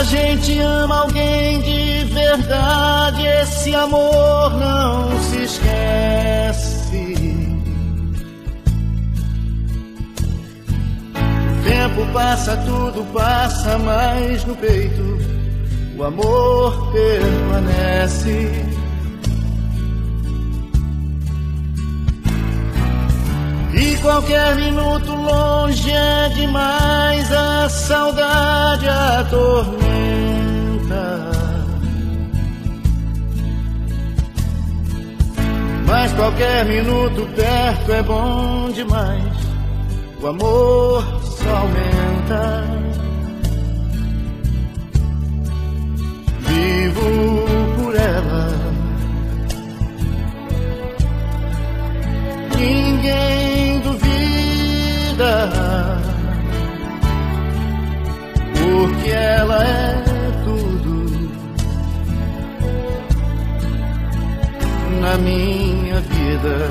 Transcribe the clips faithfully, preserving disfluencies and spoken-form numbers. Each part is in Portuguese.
gente ama alguém de verdade, esse amor não se esquece. O tempo passa, tudo passa, mas no peito o amor permanece. E qualquer minuto longe é demais, a saudade atormenta. Mas qualquer minuto perto é bom demais, o amor só aumenta. Vivo por ela, ninguém duvida, porque ela é tudo na minha vida.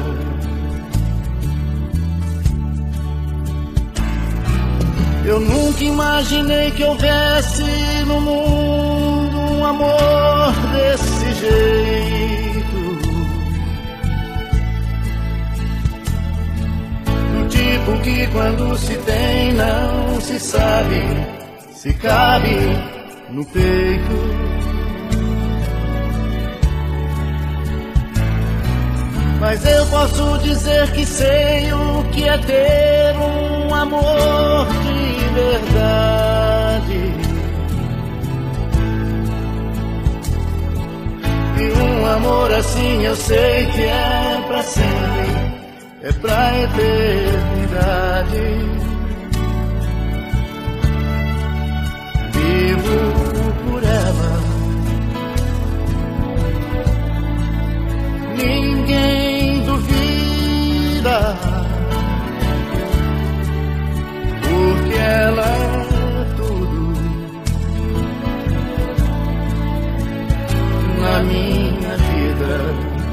Eu nunca imaginei que houvesse no mundo um amor desse jeito, do tipo que quando se tem não se sabe se cabe no peito. Mas eu posso dizer que sei o que é ter um amor de verdade, e um amor assim eu sei que é pra sempre, é pra eternidade. Vivo por ela, ninguém duvida, porque ela é tudo na minha vida.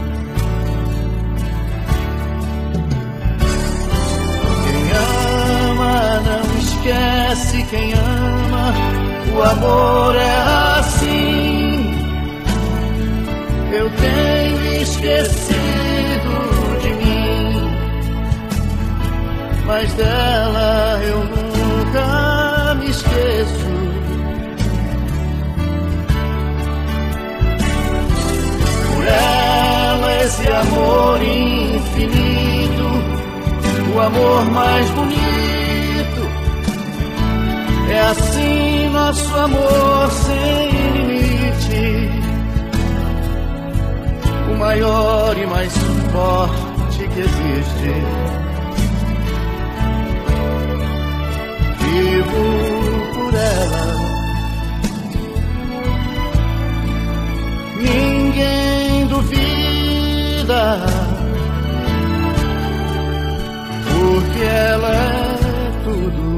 Quem ama não esquece, quem ama, o amor é assim. Eu tenho esquecido de mim, mas dela eu nunca me esqueço. Por ela esse amor infinito, o amor mais bonito. É assim nosso amor sem limite, o maior e mais forte que existe. Vivo por ela, ninguém duvida, porque ela é tudo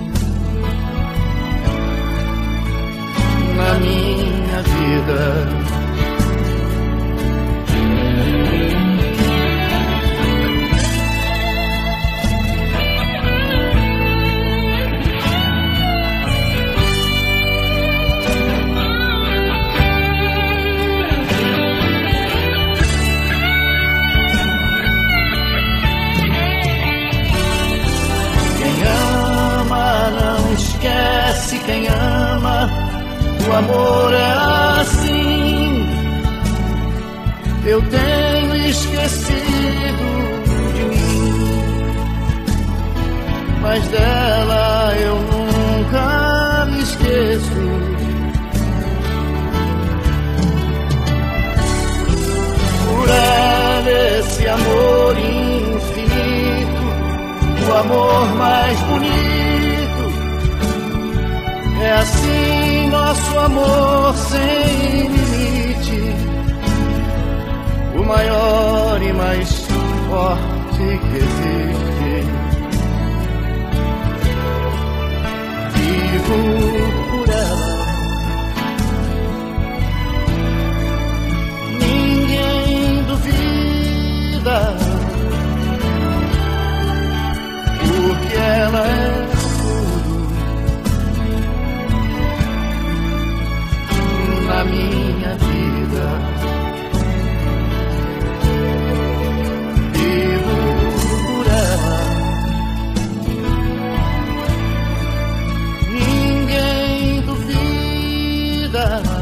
na minha vida. Esquece quem ama, o amor é assim. Eu tenho esquecido de mim, mas dela eu nunca me esqueço. Por ela esse amor infinito, o amor mais bonito. É assim nosso amor sem limite, o maior e mais forte que existe. Vivo por ela, ninguém duvida, porque ela é da minha vida. Vivo por ela. Ninguém duvida.